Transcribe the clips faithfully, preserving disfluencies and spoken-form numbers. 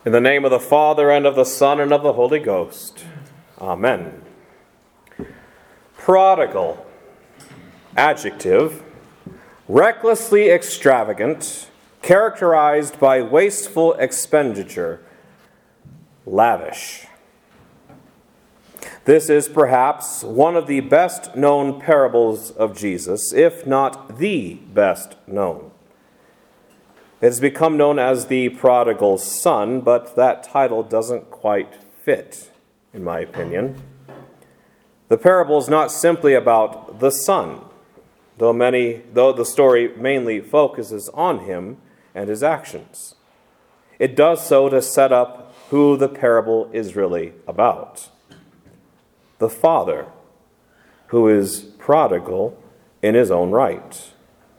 In the name of the Father, and of the Son, and of the Holy Ghost. Amen. Prodigal. Adjective. Recklessly extravagant, characterized by wasteful expenditure. Lavish. This is perhaps one of the best known parables of Jesus, if not the best known. It has become known as the prodigal son, but that title doesn't quite fit, in my opinion. The parable is not simply about the son, though many, though the story mainly focuses on him and his actions. It does so to set up who the parable is really about. The father, who is prodigal in his own right.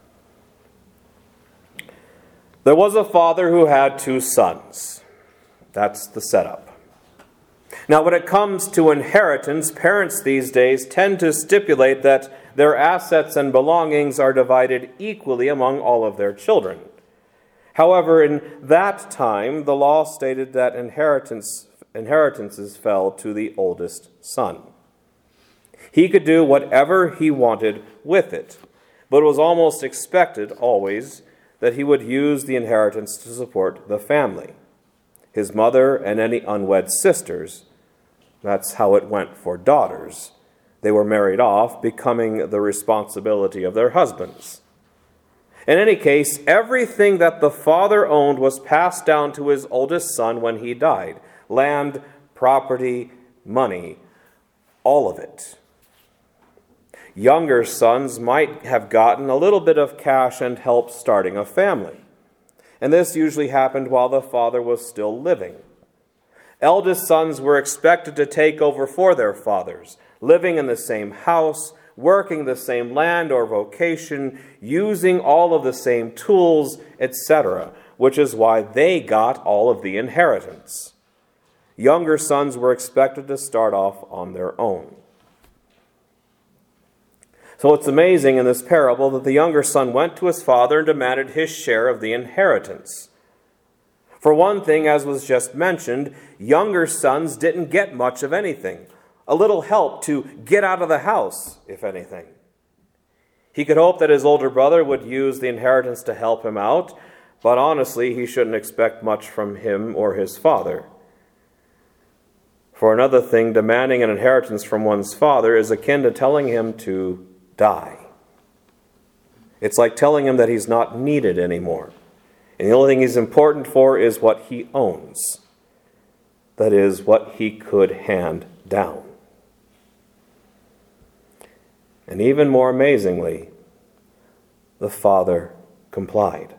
There was a father who had two sons. That's the setup. Now, when it comes to inheritance, parents these days tend to stipulate that their assets and belongings are divided equally among all of their children. However, in that time, the law stated that inheritance, inheritances fell to the oldest son. He could do whatever he wanted with it, but it was almost expected always that he would use the inheritance to support the family, his mother and any unwed sisters. That's how it went for daughters. They were married off, becoming the responsibility of their husbands. In any case, everything that the father owned was passed down to his oldest son when he died. Land, property, money, all of it. Younger sons might have gotten a little bit of cash and help starting a family. And this usually happened while the father was still living. Eldest sons were expected to take over for their fathers, living in the same house, working the same land or vocation, using all of the same tools, et cetera, which is why they got all of the inheritance. Younger sons were expected to start off on their own. So it's amazing in this parable that the younger son went to his father and demanded his share of the inheritance. For one thing, as was just mentioned, younger sons didn't get much of anything. A little help to get out of the house, if anything. He could hope that his older brother would use the inheritance to help him out, but honestly, he shouldn't expect much from him or his father. For another thing, demanding an inheritance from one's father is akin to telling him to die. It's like telling him that he's not needed anymore. And the only thing he's important for is what he owns. That is, what he could hand down. And even more amazingly, the father complied.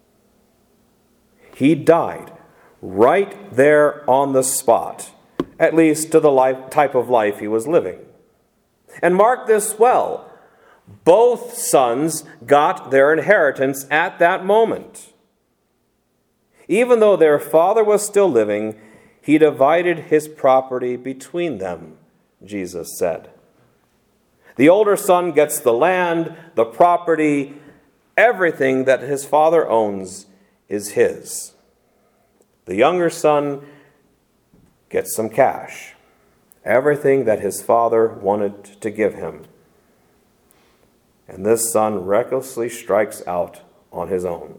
He died right there on the spot, at least to the life, type of life he was living. And mark this well. Both sons got their inheritance at that moment. Even though their father was still living, he divided his property between them, Jesus said. The older son gets the land, the property, everything that his father owns is his. The younger son gets some cash, everything that his father wanted to give him. And this son recklessly strikes out on his own.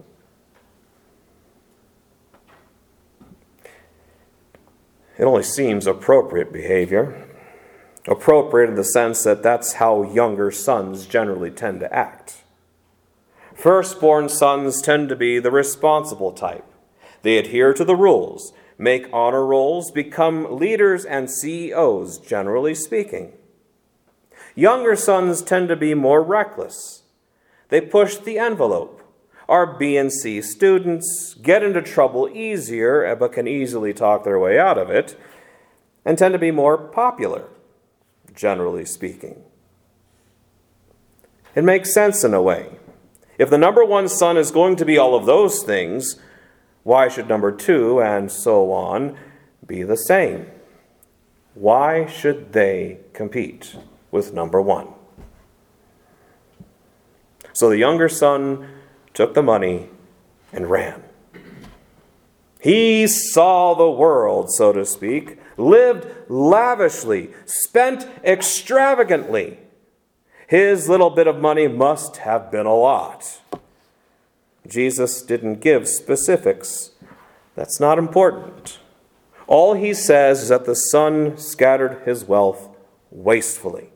It only seems appropriate behavior. Appropriate in the sense that that's how younger sons generally tend to act. Firstborn sons tend to be the responsible type. They adhere to the rules, make honor rolls, become leaders and C E Os, generally speaking. Younger sons tend to be more reckless. They push the envelope, are B and C students, get into trouble easier, but can easily talk their way out of it, and tend to be more popular, generally speaking. It makes sense in a way. If the number one son is going to be all of those things, why should number two, and so on, be the same? Why should they compete with number one? So the younger son took the money and ran. He saw the world, so to speak, lived lavishly, spent extravagantly. His little bit of money must have been a lot. Jesus didn't give specifics. That's not important. All he says is that the son scattered his wealth wastefully.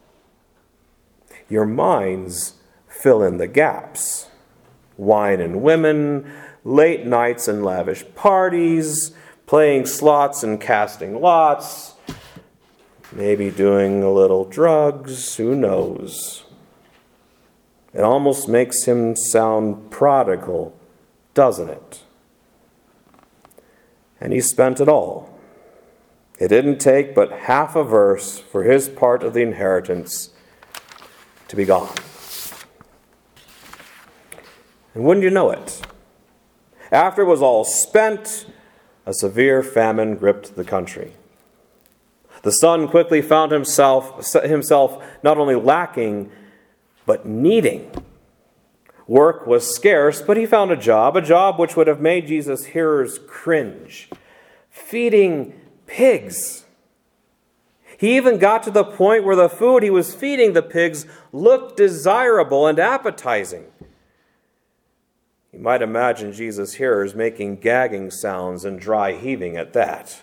Your minds fill in the gaps. Wine and women, late nights and lavish parties, playing slots and casting lots, maybe doing a little drugs, who knows? It almost makes him sound prodigal, doesn't it? And he spent it all. It didn't take but half a verse for his part of the inheritance to be gone. And wouldn't you know it? After it was all spent, a severe famine gripped the country. The son quickly found himself, himself not only lacking, but needing. Work was scarce, but he found a job, a job which would have made Jesus' hearers cringe. Feeding pigs. He even got to the point where the food he was feeding the pigs looked desirable and appetizing. You might imagine Jesus' hearers making gagging sounds and dry heaving at that.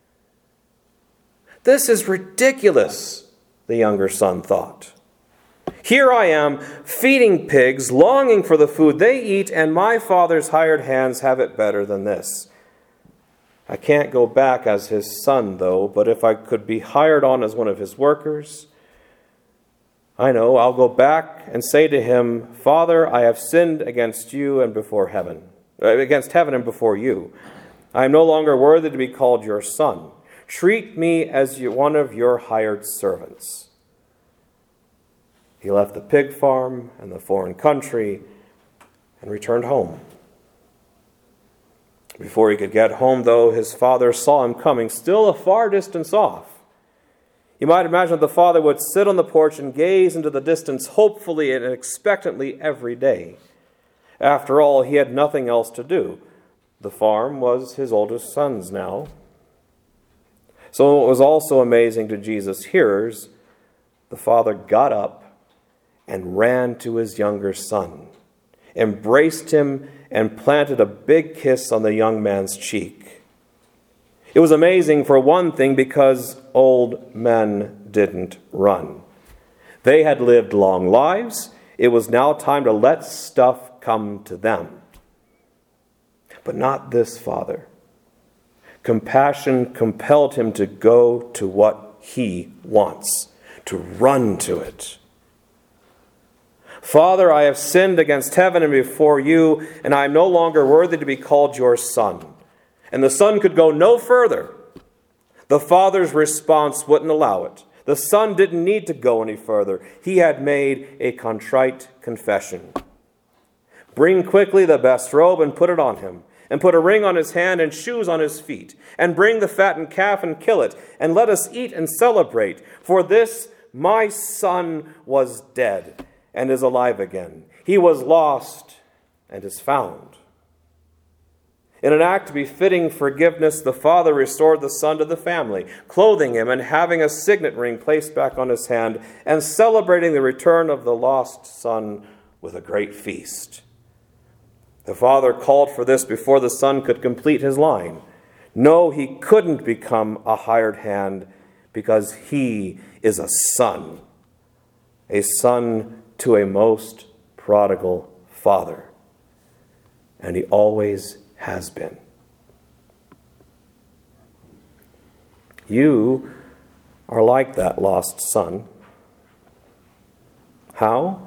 This is ridiculous, the younger son thought. Here I am, feeding pigs, longing for the food they eat, and my father's hired hands have it better than this. I can't go back as his son, though, but if I could be hired on as one of his workers, I know I'll go back and say to him, Father, I have sinned against you and before heaven, against heaven and before you. I am no longer worthy to be called your son. Treat me as one of your hired servants. He left the pig farm and the foreign country and returned home. Before he could get home, though, his father saw him coming, still a far distance off. You might imagine that the father would sit on the porch and gaze into the distance hopefully and expectantly every day. After all, he had nothing else to do. The farm was his oldest son's now. So it was also amazing to Jesus' hearers, the father got up and ran to his younger son, embraced him, and planted a big kiss on the young man's cheek. It was amazing for one thing because old men didn't run. They had lived long lives. It was now time to let stuff come to them. But not this father. Compassion compelled him to go to what he wants, to run to it. Father, I have sinned against heaven and before you, and I am no longer worthy to be called your son. And the son could go no further. The father's response wouldn't allow it. The son didn't need to go any further. He had made a contrite confession. Bring quickly the best robe and put it on him, and put a ring on his hand and shoes on his feet, and bring the fattened calf and kill it, and let us eat and celebrate. For this my son was dead and is alive again. He was lost and is found. In an act befitting forgiveness, the father restored the son to the family, clothing him and having a signet ring placed back on his hand, and celebrating the return of the lost son with a great feast. The father called for this before the son could complete his line. No, he couldn't become a hired hand because he is a son, a son to a most prodigal father. And he always has been. You are like that lost son. How?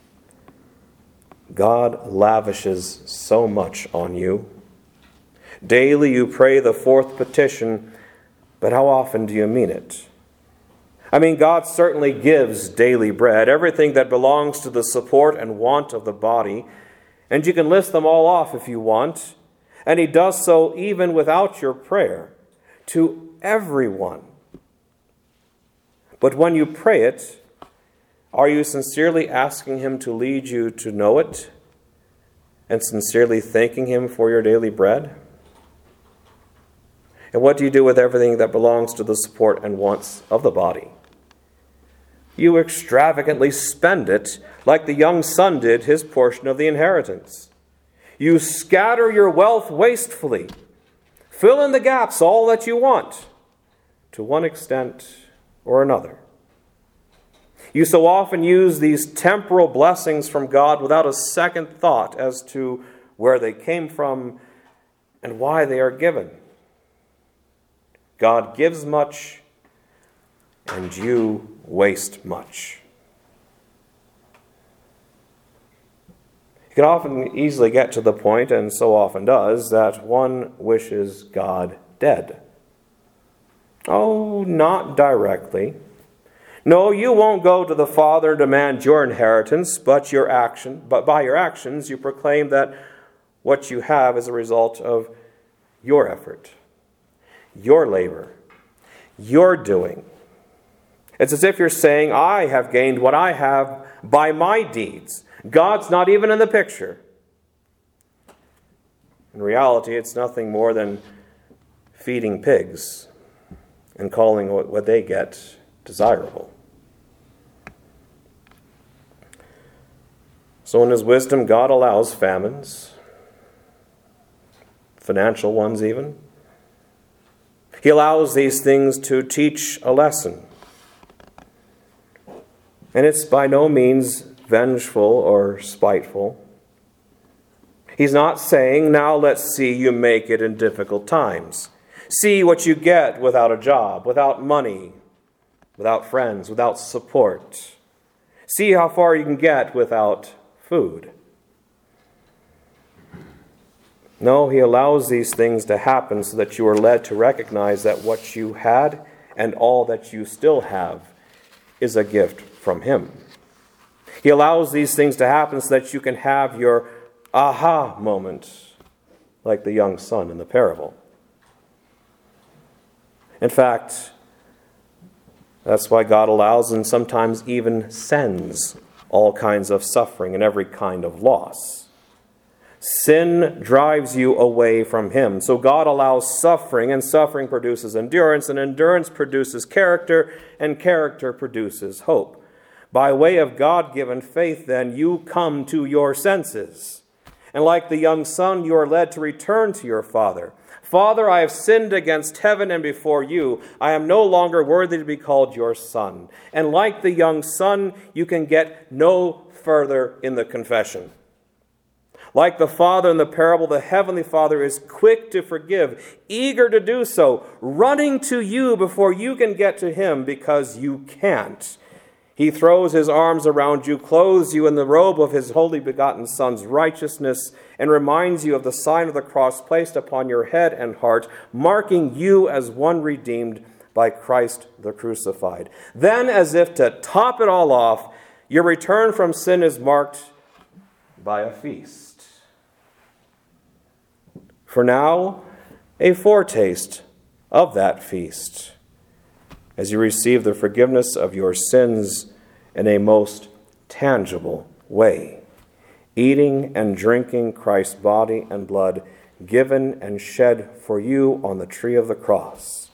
God lavishes so much on you. Daily you pray the fourth petition, but how often do you mean it? I mean, God certainly gives daily bread, everything that belongs to the support and want of the body, and you can list them all off if you want, and he does so even without your prayer, to everyone. But when you pray it, are you sincerely asking him to lead you to know it, and sincerely thanking him for your daily bread? And what do you do with everything that belongs to the support and wants of the body? You extravagantly spend it like the young son did his portion of the inheritance. You scatter your wealth wastefully. Fill in the gaps all that you want, to one extent or another. You so often use these temporal blessings from God without a second thought as to where they came from and why they are given. God gives much, and you waste much. You can often easily get to the point, and so often does, that one wishes God dead. Oh, not directly. No, you won't go to the Father and demand your inheritance, but your action, but by your actions you proclaim that what you have is a result of your effort, your labor, your doing. It's as if you're saying, I have gained what I have by my deeds. God's not even in the picture. In reality, it's nothing more than feeding pigs and calling what they get desirable. So in his wisdom, God allows famines, financial ones even. He allows these things to teach a lesson. And it's by no means vengeful or spiteful. He's not saying, now let's see you make it in difficult times. See what you get without a job, without money, without friends, without support. See how far you can get without food. No, he allows these things to happen so that you are led to recognize that what you had and all that you still have is a gift from him. He allows these things to happen so that you can have your aha moment, like the young son in the parable. In fact, that's why God allows and sometimes even sends all kinds of suffering and every kind of loss. Sin drives you away from him. So God allows suffering, and suffering produces endurance, and endurance produces character, and character produces hope. By way of God-given faith, then, you come to your senses. And like the young son, you are led to return to your father. Father, I have sinned against heaven and before you. I am no longer worthy to be called your son. And like the young son, you can get no further in the confession. Like the father in the parable, the heavenly Father is quick to forgive, eager to do so, running to you before you can get to him because you can't. He throws his arms around you, clothes you in the robe of his holy begotten Son's righteousness, and reminds you of the sign of the cross placed upon your head and heart, marking you as one redeemed by Christ the crucified. Then, as if to top it all off, your return from sin is marked by a feast. For now, a foretaste of that feast, as you receive the forgiveness of your sins in a most tangible way, eating and drinking Christ's body and blood given and shed for you on the tree of the cross.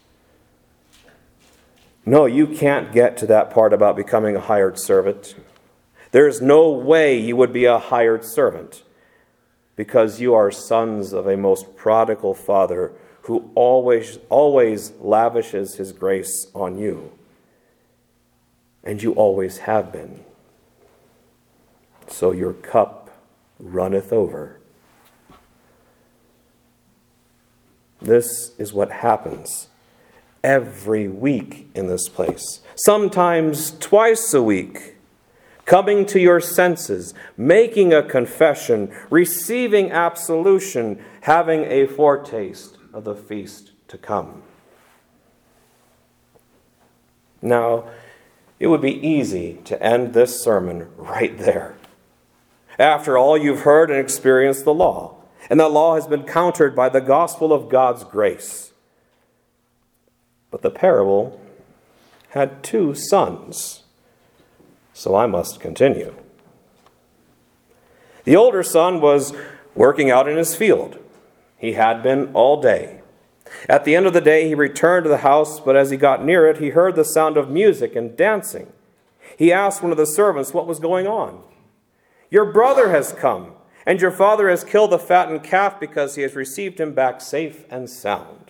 No, you can't get to that part about becoming a hired servant. There is no way you would be a hired servant, because you are sons of a most prodigal Father who always, always lavishes his grace on you. And you always have been. So your cup runneth over. This is what happens every week in this place. Sometimes twice a week. Coming to your senses, making a confession, receiving absolution, having a foretaste of the feast to come. Now, it would be easy to end this sermon right there. After all, you've heard and experienced the law, and the law has been countered by the gospel of God's grace. But the parable had two sons. So I must continue. The older son was working out in his field. He had been all day. At the end of the day, he returned to the house, but as he got near it, he heard the sound of music and dancing. He asked one of the servants what was going on. "Your brother has come, and your father has killed the fattened calf because he has received him back safe and sound."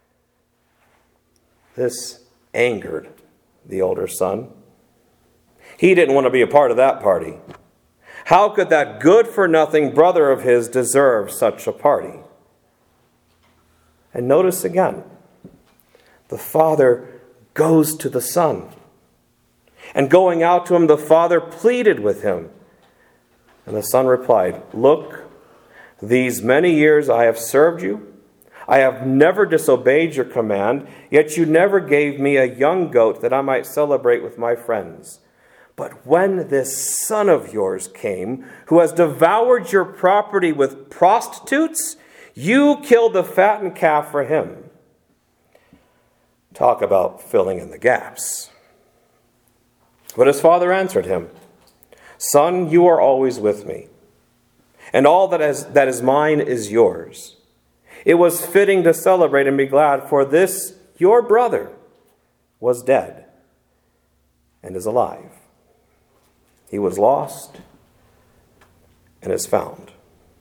This angered the older son. He didn't want to be a part of that party. How could that good-for-nothing brother of his deserve such a party? And notice again, the father goes to the son. And going out to him, the father pleaded with him. And the son replied, "Look, these many years I have served you. I have never disobeyed your command, yet you never gave me a young goat that I might celebrate with my friends. But when this son of yours came, who has devoured your property with prostitutes, you killed the fattened calf for him." Talk about filling in the gaps. But his father answered him, "Son, you are always with me, and all that is, that is mine is yours. It was fitting to celebrate and be glad, for this your brother was dead and is alive. He was lost and is found."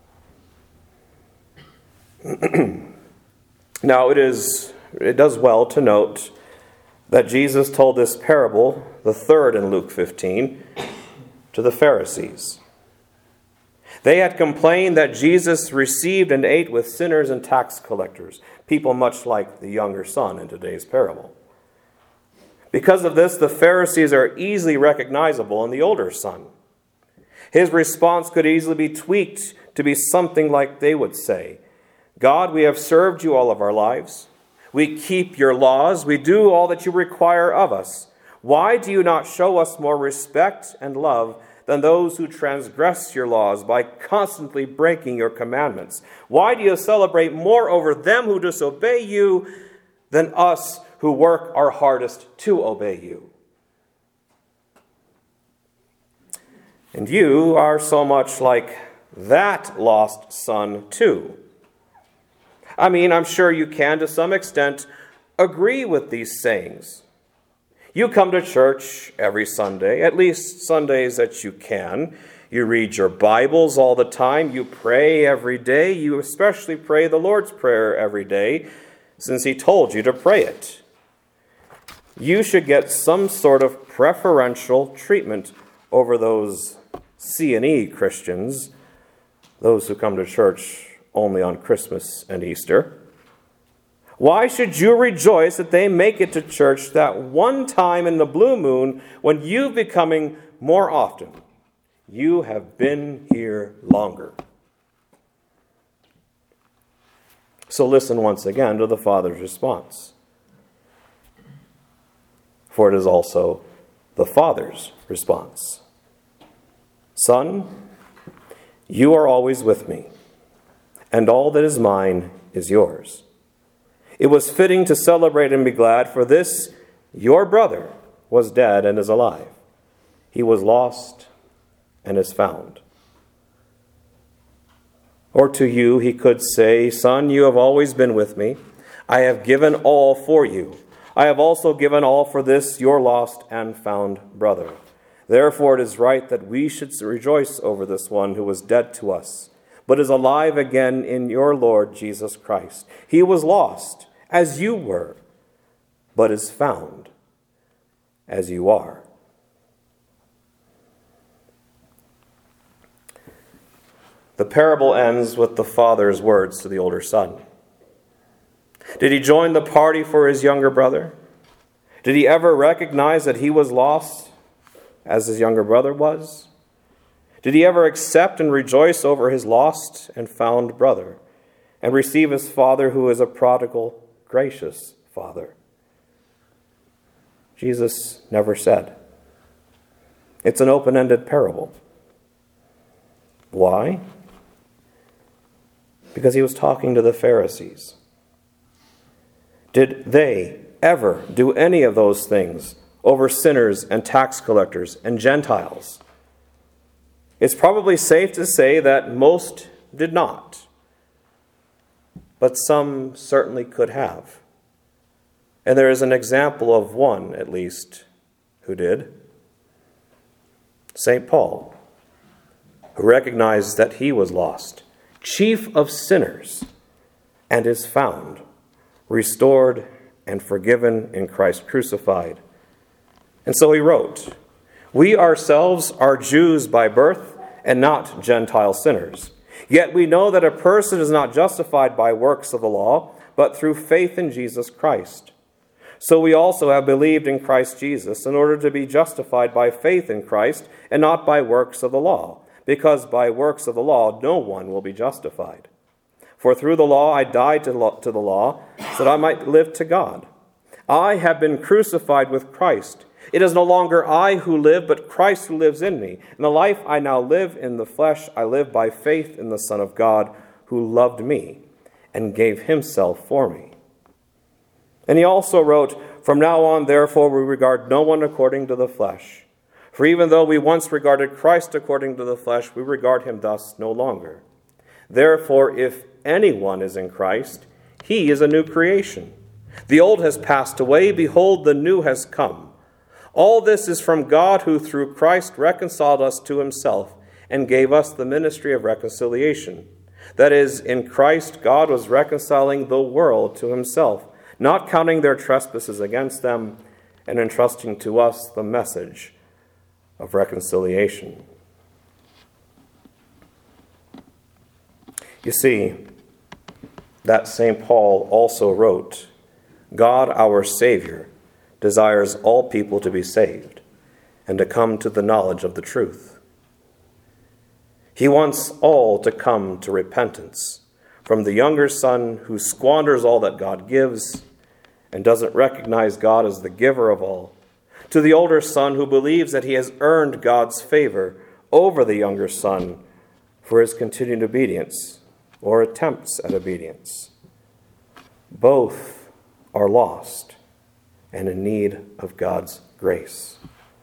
Now it is it does well to note that Jesus told this parable, the third in Luke fifteen, to the Pharisees. They had complained that Jesus received and ate with sinners and tax collectors, people much like the younger son in today's parable. Because of this, the Pharisees are easily recognizable in the older son. His response could easily be tweaked to be something like they would say, "God, we have served you all of our lives. We keep your laws. We do all that you require of us. Why do you not show us more respect and love than those who transgress your laws by constantly breaking your commandments? Why do you celebrate more over them who disobey you than us who work our hardest to obey you?" And you are so much like that lost son too. I mean, I'm sure you can, to some extent, agree with these sayings. You come to church every Sunday, at least Sundays that you can. You read your Bibles all the time. You pray every day. You especially pray the Lord's Prayer every day, since He told you to pray it. You should get some sort of preferential treatment over those C and E Christians, those who come to church only on Christmas and Easter. Why should you rejoice that they make it to church that one time in the blue moon when you've been coming more often? You have been here longer. So listen once again to the Father's response. For it is also the Father's response. "Son, you are always with me, and all that is mine is yours. It was fitting to celebrate and be glad, for this your brother was dead and is alive. He was lost and is found." Or to you he could say, "Son, you have always been with me. I have given all for you. I have also given all for this your lost and found brother. Therefore it is right that we should rejoice over this one who was dead to us, but is alive again in your Lord Jesus Christ. He was lost, as you were, but is found, as you are." The parable ends with the father's words to the older son. Did he join the party for his younger brother? Did he ever recognize that he was lost, as his younger brother was? Did he ever accept and rejoice over his lost and found brother, and receive his father who is a prodigal, gracious father? Jesus never said. It's an open-ended parable. Why? Because he was talking to the Pharisees. Did they ever do any of those things over sinners and tax collectors and Gentiles? It's probably safe to say that most did not. but some certainly could have. And there is an example of one, at least, who did. Saint Paul, who recognized that he was lost, chief of sinners, and is found, restored, and forgiven in Christ crucified. And so he wrote, "We ourselves are Jews by birth and not Gentile sinners. Yet we know that a person is not justified by works of the law, but through faith in Jesus Christ. So we also have believed in Christ Jesus in order to be justified by faith in Christ and not by works of the law, because by works of the law no one will be justified. For through the law I died to the law, so that I might live to God. I have been crucified with Christ. It is no longer I who live, but Christ who lives in me. And the life I now live in the flesh, I live by faith in the Son of God, who loved me and gave himself for me." And he also wrote, "From now on, therefore, we regard no one according to the flesh. For even though we once regarded Christ according to the flesh, we regard him thus no longer. Therefore, if anyone is in Christ, he is a new creation. The old has passed away. Behold, the new has come. All this is from God, who through Christ reconciled us to himself and gave us the ministry of reconciliation. That is, in Christ, God was reconciling the world to himself, not counting their trespasses against them, and entrusting to us the message of reconciliation." You see, that Saint Paul also wrote, "God our Savior desires all people to be saved and to come to the knowledge of the truth." He wants all to come to repentance, from the younger son who squanders all that God gives and doesn't recognize God as the giver of all, to the older son who believes that he has earned God's favor over the younger son for his continued obedience or attempts at obedience. Both are lost and in need of God's grace.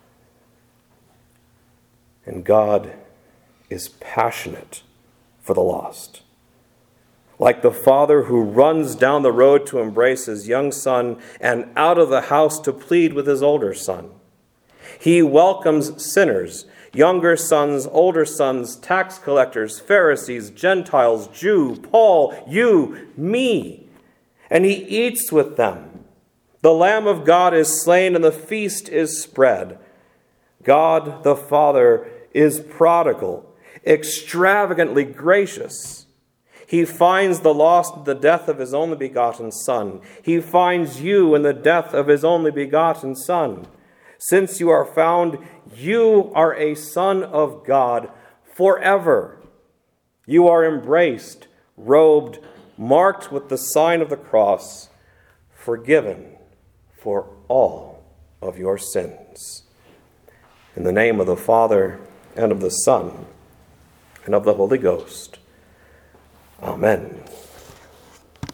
And God is passionate for the lost. Like the father who runs down the road to embrace his young son and out of the house to plead with his older son. He welcomes sinners, younger sons, older sons, tax collectors, Pharisees, Gentiles, Jew, Paul, you, me, and he eats with them. The Lamb of God is slain and the feast is spread. God the Father is prodigal, extravagantly gracious. He finds the lost in the death of his only begotten Son. He finds you in the death of his only begotten Son. Since you are found, you are a son of God forever. You are embraced, robed, marked with the sign of the cross, forgiven for all of your sins. In the name of the Father, and of the Son, and of the Holy Ghost. Amen.